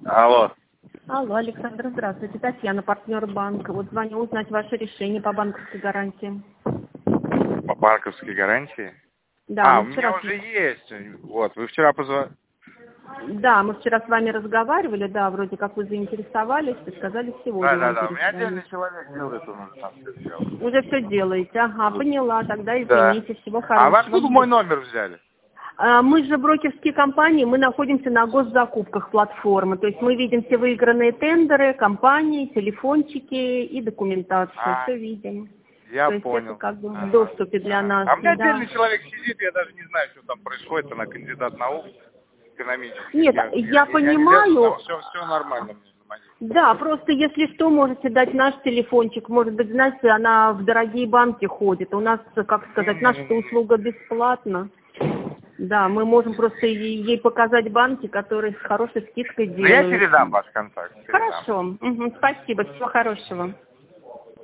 Алло. Алло, Александр, здравствуйте. Татьяна, партнер банка. Вот звоню узнать ваше решение по банковской гарантии. По банковской гарантии? Да, У меня уже есть. Вот, вы вчера позвонили. Да, мы вчера с вами разговаривали, да, вроде как вы заинтересовались, и сказали сегодня вам Да. У меня перезвонить. отдельный человек делает, он уже там все сделал. Уже все делаете, ага, поняла, тогда Да. извините, всего А вы хорошего. откуда мой номер взяли? Мы же брокерские компании, мы находимся на госзакупках платформы, то есть мы видим все выигранные тендеры, компании, телефончики и документацию, все видим. Я То есть понял. это как бы в доступе для нас. А у меня Да. отдельный человек сидит, я даже не знаю, что там происходит, она кандидат наук экономических. Нет, я понимаю. Все нормально мне. Да, просто если что, можете дать наш телефончик. Может быть, знаете, она в дорогие банки ходит. У нас, как сказать, наша услуга бесплатна. Да, мы можем просто ей показать банки, которые с хорошей скидкой делают. Я передам ваш контакт. Хорошо. Спасибо. Всего хорошего.